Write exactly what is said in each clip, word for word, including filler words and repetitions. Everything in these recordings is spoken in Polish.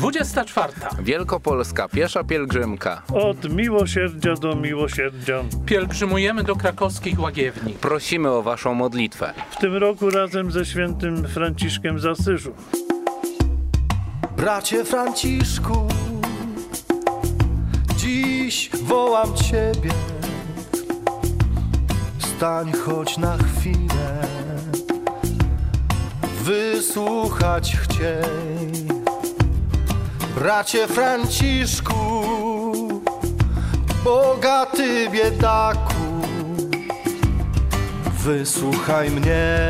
dwudziesta czwarta. Wielkopolska piesza pielgrzymka. Od miłosierdzia do miłosierdzia. Pielgrzymujemy do krakowskich łagiewni. Prosimy o waszą modlitwę. W tym roku razem ze świętym Franciszkiem z Asyżu. Bracie Franciszku, dziś wołam Ciebie. Stań choć na chwilę, wysłuchać chciej. Bracie Franciszku, bogaty biedaku, wysłuchaj mnie.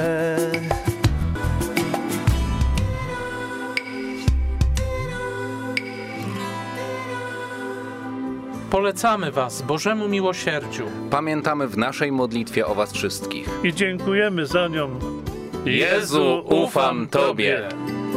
Polecamy was Bożemu miłosierdziu. Pamiętamy w naszej modlitwie o was wszystkich. I dziękujemy za nią. Jezu, ufam Tobie.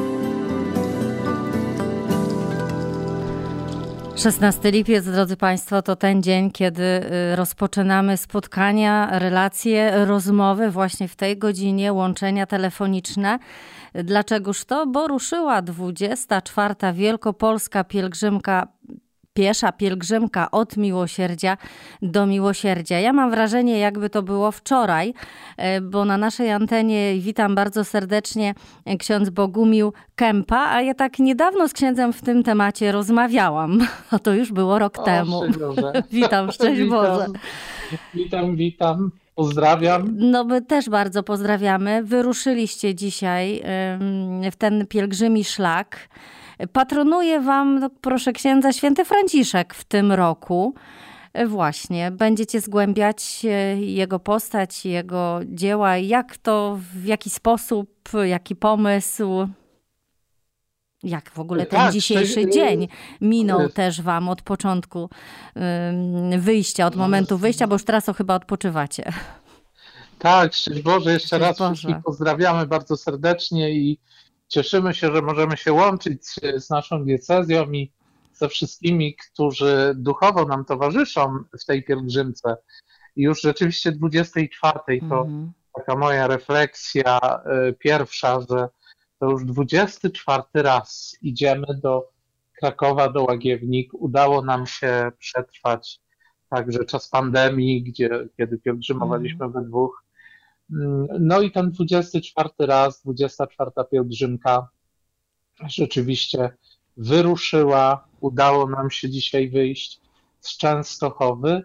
szesnasty lipiec, drodzy Państwo, to ten dzień, kiedy rozpoczynamy spotkania, relacje, rozmowy właśnie w tej godzinie, łączenia telefoniczne. Dlaczegoż to? Bo ruszyła dwudziesta czwarta Wielkopolska pielgrzymka, piesza pielgrzymka od miłosierdzia do miłosierdzia. Ja mam wrażenie, jakby to było wczoraj, bo na naszej antenie witam bardzo serdecznie ksiądz Bogumił Kępa, a ja tak niedawno z księdzem w tym temacie rozmawiałam. A to już było rok o, temu. Witam, szczęść Boże. Witam, witam. Pozdrawiam. No my też bardzo pozdrawiamy. Wyruszyliście dzisiaj w ten pielgrzymi szlak. Patronuje wam, no proszę księdza, święty Franciszek w tym roku. Właśnie, będziecie zgłębiać jego postać, jego dzieła. Jak to, w jaki sposób, jaki pomysł, jak w ogóle ten tak, dzisiejszy to... dzień minął też wam od początku wyjścia, od momentu wyjścia, bo już teraz to chyba odpoczywacie. Tak, szczęść Boże, jeszcze szczęść raz Boże. Wszystkich pozdrawiamy bardzo serdecznie i cieszymy się, że możemy się łączyć z naszą diecezją i ze wszystkimi, którzy duchowo nam towarzyszą w tej pielgrzymce. I już rzeczywiście dwudziestej czwartej to mm. taka moja refleksja y, pierwsza, że to już dwudziesty czwarty raz idziemy do Krakowa, do Łagiewnik. Udało nam się przetrwać także czas pandemii, gdzie, kiedy pielgrzymowaliśmy mm. we dwóch. No i ten dwudziesty czwarty raz, dwudziesta czwarta pielgrzymka rzeczywiście wyruszyła. Udało nam się dzisiaj wyjść z Częstochowy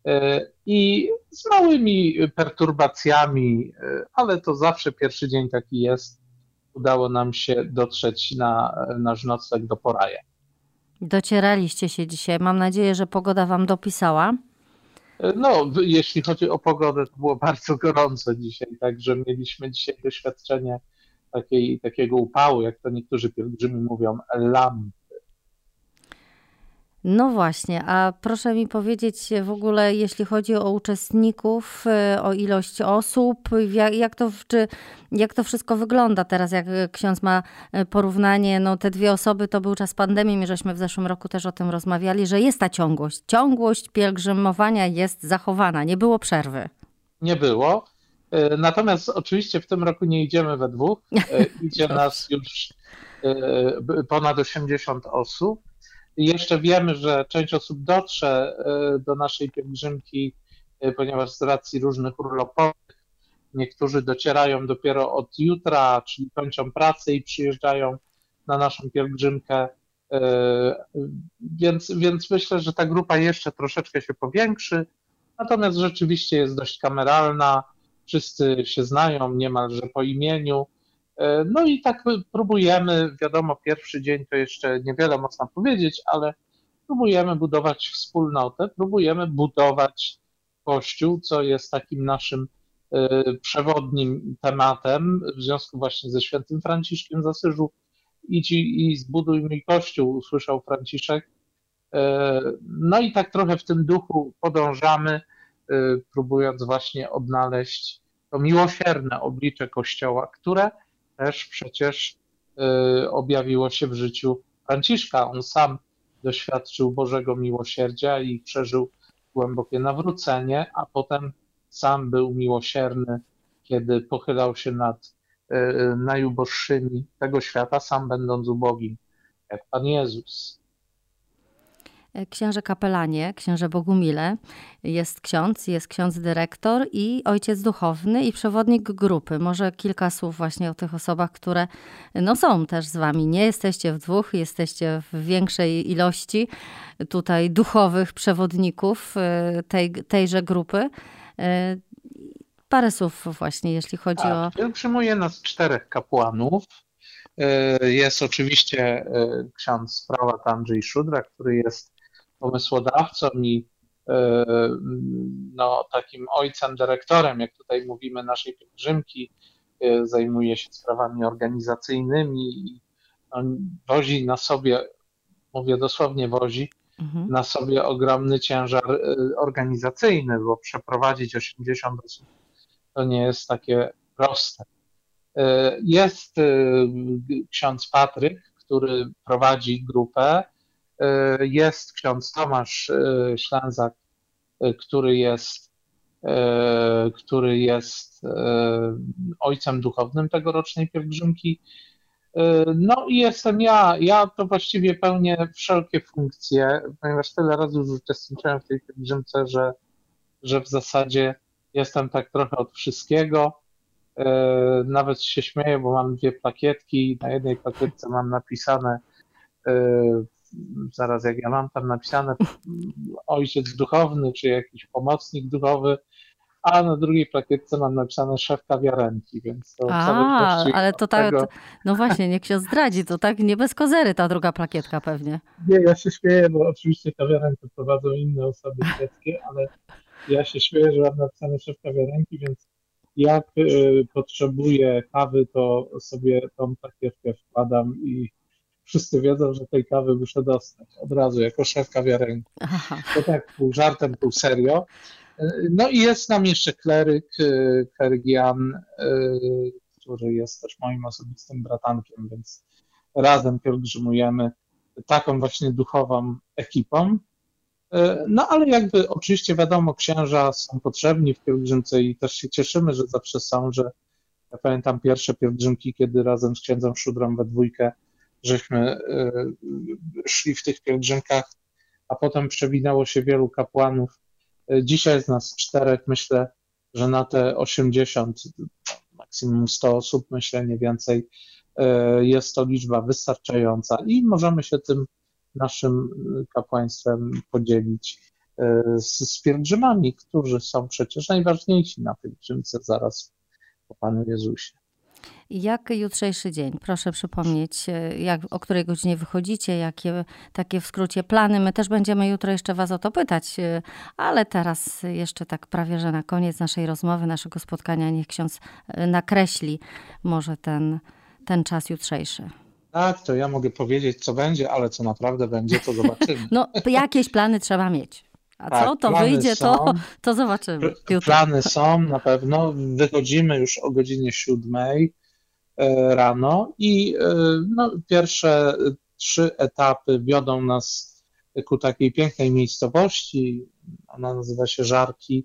i z małymi perturbacjami, ale to zawsze pierwszy dzień taki jest. Udało nam się dotrzeć na nasz nocleg do Poraja. Docieraliście się dzisiaj. Mam nadzieję, że pogoda wam dopisała. No, jeśli chodzi o pogodę, to było bardzo gorąco dzisiaj, także mieliśmy dzisiaj doświadczenie takiej, takiego upału, jak to niektórzy pielgrzymi mówią, lampy. No właśnie, a proszę mi powiedzieć w ogóle, jeśli chodzi o uczestników, o ilość osób, jak, jak, to, czy, jak to wszystko wygląda teraz, jak ksiądz ma porównanie, no te dwie osoby to był czas pandemii, my żeśmy w zeszłym roku też o tym rozmawiali, że jest ta ciągłość, ciągłość pielgrzymowania jest zachowana, nie było przerwy. Nie było, natomiast oczywiście w tym roku nie idziemy we dwóch, idzie nas już ponad osiemdziesiąt osób. I jeszcze wiemy, że część osób dotrze do naszej pielgrzymki, ponieważ z racji różnych urlopowych niektórzy docierają dopiero od jutra, czyli kończą pracę i przyjeżdżają na naszą pielgrzymkę. Więc, więc myślę, że ta grupa jeszcze troszeczkę się powiększy. Natomiast rzeczywiście jest dość kameralna, wszyscy się znają niemalże po imieniu. No i tak próbujemy, wiadomo, pierwszy dzień to jeszcze niewiele można powiedzieć, ale próbujemy budować wspólnotę, próbujemy budować Kościół, co jest takim naszym przewodnim tematem w związku właśnie ze świętym Franciszkiem z Asyżu. Idź i zbuduj mój Kościół, usłyszał Franciszek. No i tak trochę w tym duchu podążamy, próbując właśnie odnaleźć to miłosierne oblicze Kościoła, które też przecież y, objawiło się w życiu Franciszka. On sam doświadczył Bożego miłosierdzia i przeżył głębokie nawrócenie, a potem sam był miłosierny, kiedy pochylał się nad y, najuboższymi tego świata, sam będąc ubogim. jak Pan Jezus. Księże kapelanie, księże Bogumile, jest ksiądz, jest ksiądz dyrektor i ojciec duchowny i przewodnik grupy. Może kilka słów właśnie o tych osobach, które no, są też z wami. Nie jesteście w dwóch, jesteście w większej ilości tutaj duchowych przewodników tej, tejże grupy. Parę słów właśnie, jeśli chodzi tak, o... Pielgrzymuje nas czterech kapłanów. Jest oczywiście ksiądz prałat Andrzej Szudra, który jest pomysłodawcą i no, takim ojcem dyrektorem, jak tutaj mówimy, naszej pielgrzymki. Zajmuje się sprawami organizacyjnymi i on wozi na sobie, mówię dosłownie wozi, mhm. na sobie ogromny ciężar organizacyjny, bo przeprowadzić osiemdziesiąt osób to nie jest takie proste. Jest ksiądz Patryk, który prowadzi grupę. Jest ksiądz Tomasz Ślęzak, który jest, który jest ojcem duchownym tegorocznej pielgrzymki. No i jestem ja. Ja to właściwie pełnię wszelkie funkcje, ponieważ tyle razy już uczestniczyłem w tej pielgrzymce, że, że w zasadzie jestem tak trochę od wszystkiego. Nawet się śmieję, bo mam dwie plakietki. Na jednej plakietce mam napisane, zaraz jak ja mam tam napisane ojciec duchowny, czy jakiś pomocnik duchowy, a na drugiej plakietce mam napisane szef kawiarenki, więc to A, ale to tak, tego... no właśnie, niech się zdradzi, to tak nie bez kozery ta druga plakietka pewnie. Nie, ja się śmieję, bo oczywiście kawiarenkę prowadzą inne osoby świeckie, ale ja się śmieję, że mam napisane szef kawiarenki, więc jak y, potrzebuję kawy, to sobie tą plakietkę wkładam i wszyscy wiedzą, że tej kawy muszę dostać od razu, jako szef kawiarenki. Aha. To tak pół żartem, pół serio. No i jest nam jeszcze kleryk, kleryk Jan, który jest też moim osobistym bratankiem, więc razem pielgrzymujemy taką właśnie duchową ekipą. No ale jakby oczywiście wiadomo, księża są potrzebni w pielgrzymce i też się cieszymy, że zawsze są, że ja pamiętam pierwsze pielgrzymki, kiedy razem z księdzem Szudrą we dwójkę żeśmy szli w tych pielgrzymkach, a potem przewinęło się wielu kapłanów. Dzisiaj jest nas czterech, myślę, że na te osiemdziesiąt, maksimum sto osób, myślę, nie więcej, jest to liczba wystarczająca i możemy się tym naszym kapłaństwem podzielić z, z pielgrzymami, którzy są przecież najważniejsi na pielgrzymce zaraz po Panu Jezusie. Jak jutrzejszy dzień? Proszę przypomnieć, jak, o której godzinie wychodzicie, jakie takie w skrócie plany. My też będziemy jutro jeszcze was o to pytać, ale teraz jeszcze tak prawie, że na koniec naszej rozmowy, naszego spotkania niech ksiądz nakreśli może ten, ten czas jutrzejszy. Tak, to ja mogę powiedzieć, co będzie, ale co naprawdę będzie, to zobaczymy. No, jakieś plany trzeba mieć. A tak, co to wyjdzie, są, to, to zobaczymy. Jutro. Plany są na pewno. Wychodzimy już o godzinie siódmej rano i no, pierwsze trzy etapy wiodą nas ku takiej pięknej miejscowości. Ona nazywa się Żarki.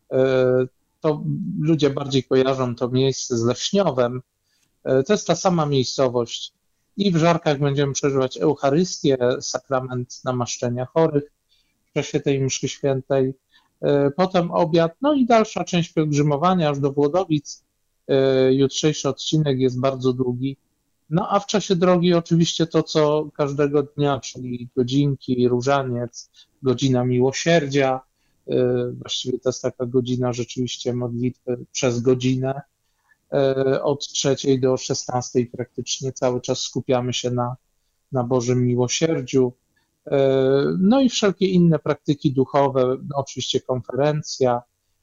To ludzie bardziej kojarzą to miejsce z Leszniowem. To jest ta sama miejscowość. I w Żarkach będziemy przeżywać Eucharystię, sakrament namaszczenia chorych w czasie tej mszy świętej. Potem obiad, no i dalsza część pielgrzymowania aż do Włodowic. Jutrzejszy odcinek jest bardzo długi. No a w czasie drogi oczywiście to, co każdego dnia, czyli godzinki, różaniec, godzina miłosierdzia. Właściwie to jest taka godzina rzeczywiście modlitwy przez godzinę. Od trzeciej do szesnastej praktycznie cały czas skupiamy się na, na Bożym Miłosierdziu. No i wszelkie inne praktyki duchowe, no oczywiście konferencja.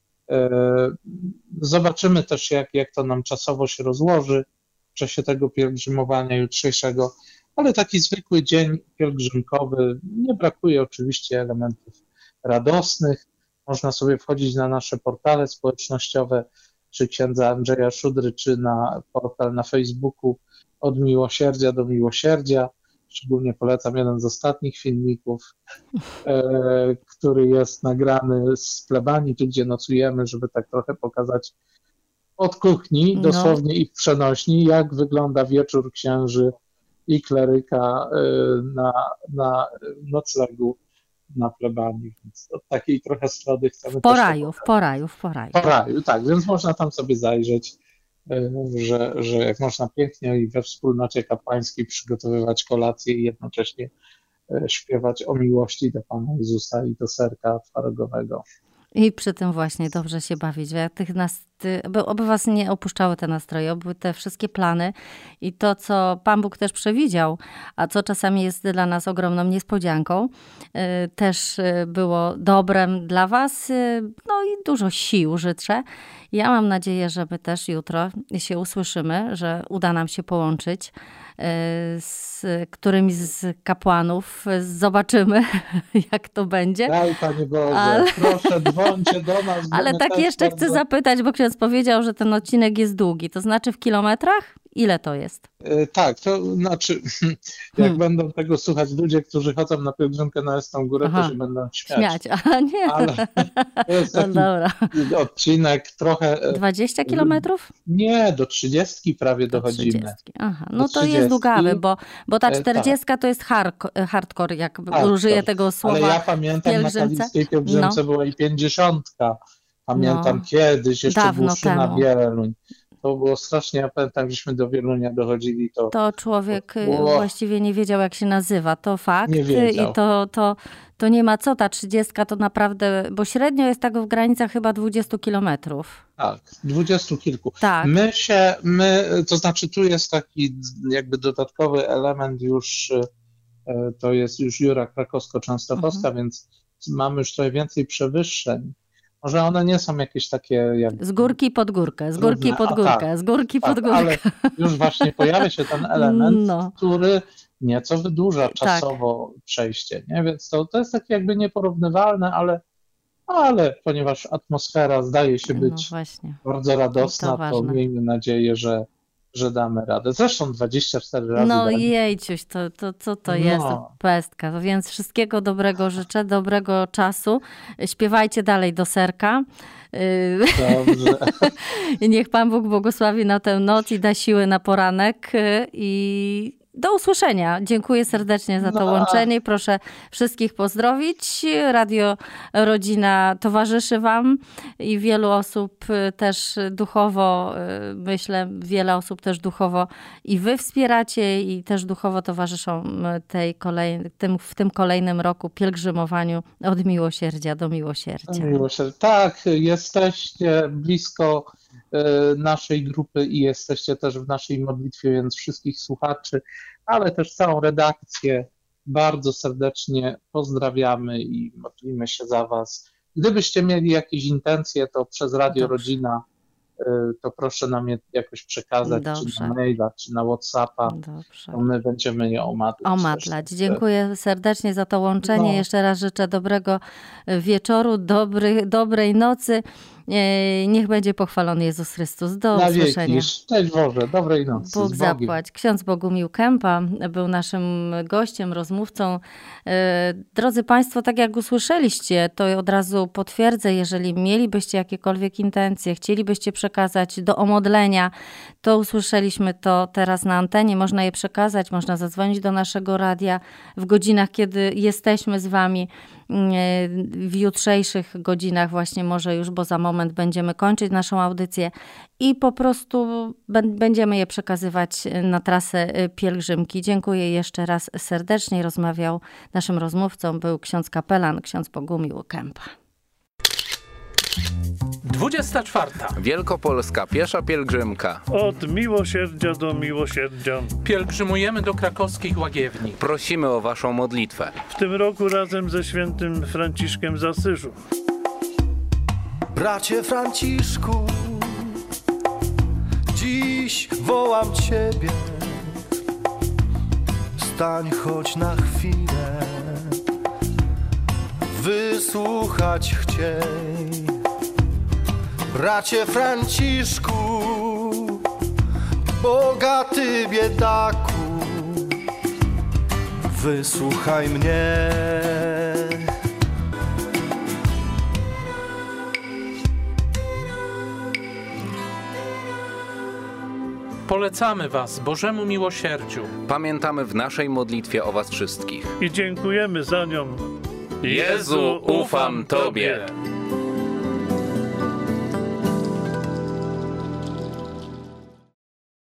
Zobaczymy też, jak, jak to nam czasowo się rozłoży w czasie tego pielgrzymowania jutrzejszego, ale taki zwykły dzień pielgrzymkowy. Nie brakuje oczywiście elementów radosnych. Można sobie wchodzić na nasze portale społecznościowe, czy księdza Andrzeja Szudry, czy na portal na Facebooku Od Miłosierdzia do Miłosierdzia. Szczególnie polecam jeden z ostatnich filmików, e, który jest nagrany z plebanii, tu gdzie nocujemy, żeby tak trochę pokazać od kuchni, dosłownie no. i w przenośni, jak wygląda wieczór księży i kleryka na, na noclegu na plebanii, więc od takiej trochę strony chcemy... W poraju, w poraju, w poraju. W poraju, tak, więc można tam sobie zajrzeć, że, że jak można pięknie i we wspólnocie kapłańskiej przygotowywać kolację i jednocześnie śpiewać o miłości do Pana Jezusa i do serka twaregowego. I przy tym właśnie dobrze się bawić. Ja tych nas, by, oby was nie opuszczały te nastroje, oby te wszystkie plany i to, co Pan Bóg też przewidział, a co czasami jest dla nas ogromną niespodzianką, też było dobrem dla was. No i dużo sił życzę. Ja mam nadzieję, że my też jutro się usłyszymy, że uda nam się połączyć z którymś z kapłanów. Zobaczymy, jak to będzie. Daj, Panie Boże, Ale... proszę, dzwońcie do nas. Ale tak jeszcze bardzo... chcę zapytać, bo ksiądz powiedział, że ten odcinek jest długi. To znaczy w kilometrach? Ile to jest? E, tak, to znaczy, jak hmm. będą tego słuchać ludzie, którzy chodzą na pielgrzymkę na Eską Górę, Aha. to się będą śmiać. Śmiać, a nie. Ale to jest taki no dobra. odcinek trochę... dwadzieścia kilometrów? Nie, do trzydziestki prawie do dochodzimy. trzydziestki. Aha, no to jest długawy, bo, bo ta czterdziestka e, tak. to jest hardcore, hardcore jak hardcore. użyję tego słowa. Ale ja pamiętam, pielgrzymce. na kaliskiej pielgrzymce no. była i pięćdziesiątka. Pamiętam no. kiedyś, jeszcze Dawno dłuższy temu. na Wieluń. To było strasznie, ja pamiętam, żeśmy do Wielunia dochodzili. To, to człowiek to było... właściwie nie wiedział, jak się nazywa. To fakt. Nie wiedział. I to, to, to nie ma co, ta trzydziestka to naprawdę, bo średnio jest tak w granicach chyba dwudziestu kilometrów. Tak, dwudziestu kilku. Tak. My się, my, to znaczy tu jest taki jakby dodatkowy element już, to jest już Jura Krakowsko-Częstochowska, mhm. więc mamy już trochę więcej przewyższeń. Może one nie są jakieś takie... Jak... Z górki pod górkę, z górki pod górkę, tak, z górki tak, pod górkę. Ale już właśnie pojawia się ten element, no. który nieco wydłuża czasowo tak. przejście, nie? Więc to, to jest takie jakby nieporównywalne, ale, ale ponieważ atmosfera zdaje się być no bardzo radosna, to, to miejmy nadzieję, że że damy radę. Zresztą dwadzieścia cztery razy. No jejciuś, to, to co to jest? No. To pestka. Więc wszystkiego dobrego życzę, dobrego czasu. Śpiewajcie dalej do serka. Dobrze. Niech Pan Bóg błogosławi na tę noc i da siły na poranek i do usłyszenia. Dziękuję serdecznie za to no. łączenie. Proszę wszystkich pozdrowić. Radio Rodzina towarzyszy Wam i wielu osób też duchowo, myślę, wiele osób też duchowo i Wy wspieracie i też duchowo towarzyszą tej kolej, tym, w tym kolejnym roku pielgrzymowaniu od miłosierdzia do miłosierdzia. Miłosierdzia. Tak, jesteście blisko naszej grupy i jesteście też w naszej modlitwie, więc wszystkich słuchaczy, ale też całą redakcję bardzo serdecznie pozdrawiamy i modlimy się za Was. Gdybyście mieli jakieś intencje, to przez Radio Dobrze. Rodzina to proszę nam je jakoś przekazać, Dobrze. czy na maila, czy na WhatsAppa, Dobrze. to my będziemy je omadlać. Omadlać. Dziękuję serdecznie za to łączenie. No. Jeszcze raz życzę dobrego wieczoru, dobry, dobrej nocy. Niech będzie pochwalony Jezus Chrystus. Do Na usłyszenia. Wieki. Cześć Boże, dobrej nocy. Bóg zapłać. Ksiądz Bogumił Kępa był naszym gościem, rozmówcą. Drodzy Państwo, tak jak usłyszeliście, to od razu potwierdzę, jeżeli mielibyście jakiekolwiek intencje, chcielibyście przekazać do omodlenia, to usłyszeliśmy to teraz na antenie. Można je przekazać, można zadzwonić do naszego radia w godzinach, kiedy jesteśmy z Wami. W jutrzejszych godzinach właśnie może już, bo za moment będziemy kończyć naszą audycję i po prostu będziemy je przekazywać na trasę pielgrzymki. Dziękuję jeszcze raz serdecznie. Rozmawiał naszym rozmówcą, był ksiądz kapelan, ksiądz Bogumił Kępa. dwudziesta czwarta. Wielkopolska piesza pielgrzymka. Od miłosierdzia do miłosierdzia. Pielgrzymujemy do krakowskich łagiewni. Prosimy o Waszą modlitwę. W tym roku razem ze świętym Franciszkiem z Asyżu. Bracie Franciszku, dziś wołam Ciebie. Stań choć na chwilę, wysłuchać chciej. Bracie Franciszku, bogaty biedaku, wysłuchaj mnie. Polecamy Was Bożemu miłosierdziu. Pamiętamy w naszej modlitwie o was wszystkich. I dziękujemy za nią. Jezu, ufam Tobie.